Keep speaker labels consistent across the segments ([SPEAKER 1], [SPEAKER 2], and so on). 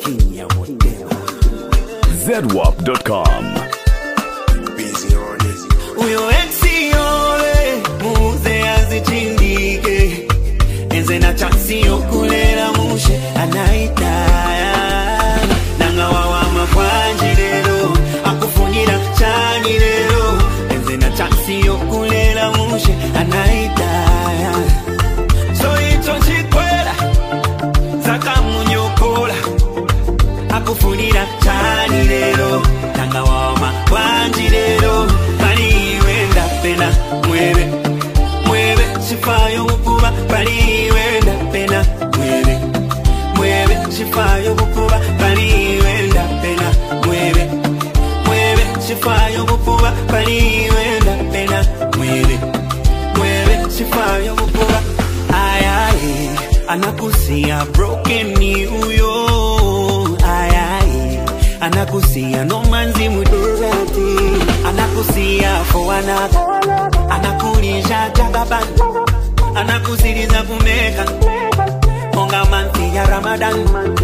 [SPEAKER 1] ZWAP.com.
[SPEAKER 2] Busy on it.
[SPEAKER 3] Uyo exi yole muze azichindike enze na chansi yokulera mushe anaitaya nanga wawama kwanji lero akufunira chani lero enze na chansi yokulera mushe anaitaya so ito chikwera zaka munyokola akufunira chani lero nanga wawama kwanji lero pena mueve, mueve, shifayo bukuba pali wenda pena mueve, mueve, shifayo bukuba pali wenda pena mueve, mueve, shifayo bukuba pali wenda pena mueve, mueve, shifayo bukuba ay ay anakusia broken ni uyo ay ay anakusia no manzi mudurati anakusia for another anakulisha jagaban anakusiriza kumeka onga manti ya Ramadan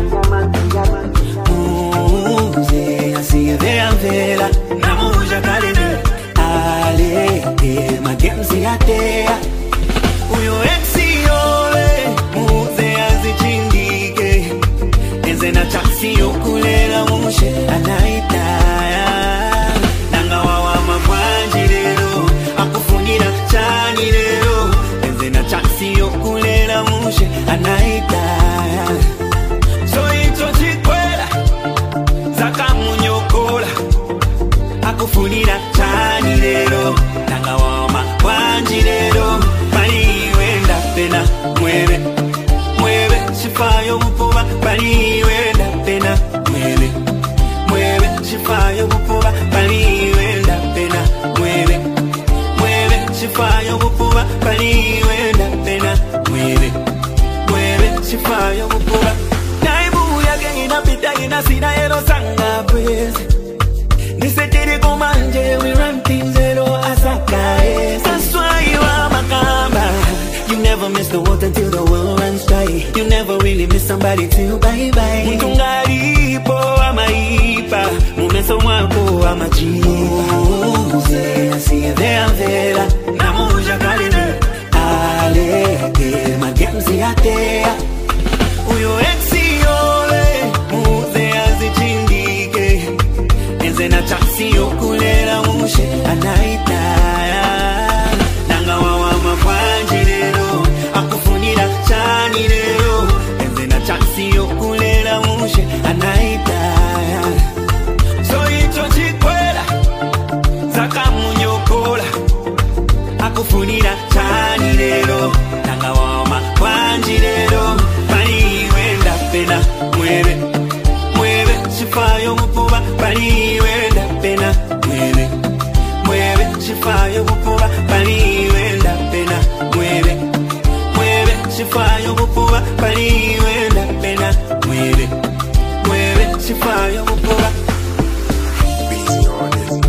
[SPEAKER 3] muze asiyevea vela na muja kaleni ale magenzi yatea uyo exi yole muze azichindike enze na chansi yokulela mushe anaitaya nanga wawama kwanji lero akufunira chani lero enze na chansi yokulela mushe anaitaya so ito chikwera zaka munyokola akufunira chani lero nanga wawama kwanji lero pali wenda pena mueve, mueve, shifayo bukuba pali wenda pena mueve, mueve, shifayo bukuba pali wenda pena mueve, mueve, shifayo bukuba pali wenda pena mueve, mueve, shifayo bukuba naibu yake inapita inasina ero sanga pweze nisetiri kumanje we run things zero asaka that's why you are my kamba. You never miss the water until the world runs dry. You never really miss somebody till bye-bye. Mutungaripo amaipa mumeso mwako amajipa muze asiyevea vela na muja kalini aleke magenzi yatea uyo exi yole muze azichindike enze na chansi yokulela mushe anaitaya nanga wawama kwanji lero akufunira chani lero enze na chansi yokulela mushe anaitaya so ito chikwera zaka munyokola akufunira chani lero nanga wawama kwanji lero pali wenda pena mueve, mueve, shifayo bukuba pali wenda pena mueve, mueve, shifayo bukuba pali wenda pena mueve, mueve, shifayo bukuba pali wenda pena mueve, mueve, shifayo bukuba
[SPEAKER 2] Busy on it.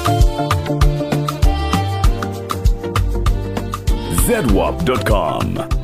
[SPEAKER 1] ZWAP.com.